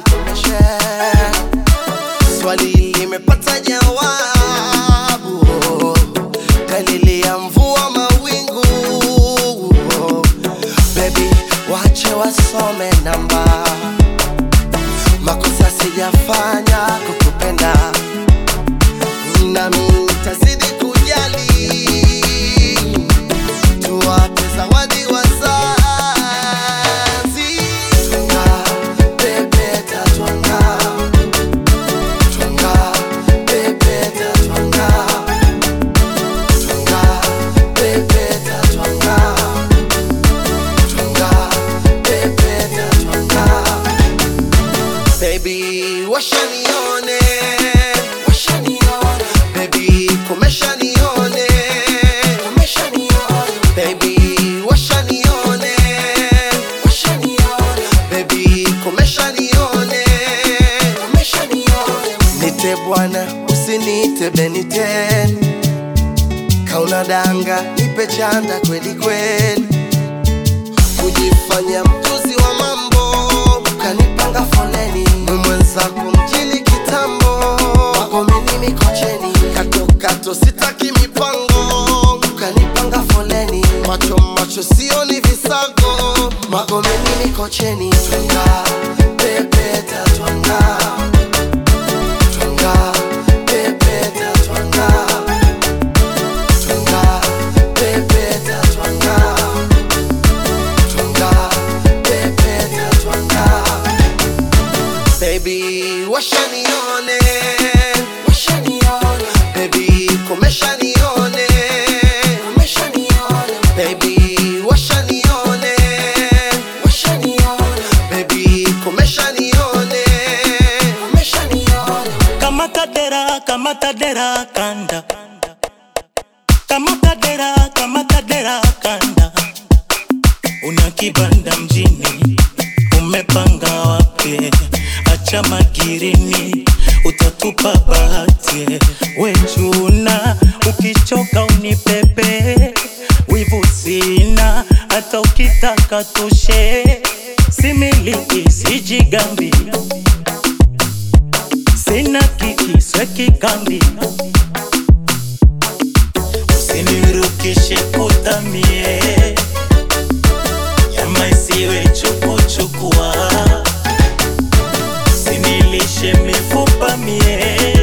nikomeshe. Swali limepata jawabu, kalilia mvua mawingu. Baby, wache wasome namba, makosa sijafanya kukupenda, nami nitazidi kujali. Tuwape zawadi wazazi. Twanga, pepeta twanga. Twanga, pepeta twanga. Twanga, pepeta twanga. Twanga, pepeta twanga. Baby, washanione, washanione. Baby, kumeshanione, kumeshanione. Baby, washanione, washanione. Baby, kumeshanione, kumeshanione. Nite bwana, usinite Beniten. Kauna danga, nipe chanda kweli kweli. Kujifanya mjuzi wa mambo, ukanipanga foleni. Mwenzako mjini kitambo, wako mimi mikocheni. Kato kato sitaki mipango, ukanipanga foleni. Macho macho sioni visago, wako mimi mikocheni. Twanga, pepeta twanga. Twanga, pepeta twanga. Twanga, pepeta twanga. Twanga, pepeta twanga. Baby, washanione, washanione. Baby, kumeshanione, kumeshanione. Baby, washanione, washanione. Baby, kumeshanione, kumeshanione. Kamata dera kanda. Kamata dera kanda. Una kibanda mjini, umepanga wapi? Acha magirini, utatupa bahati. Wechuna, ukichoka unipepe. Wivu sina, hata ukitaka tushe. Similiki, sijigambi, sina kiki, sweki kambi. Usinirukishe kutamie, nyama isiwe chukuchukua. Usinilishe mifupa mie,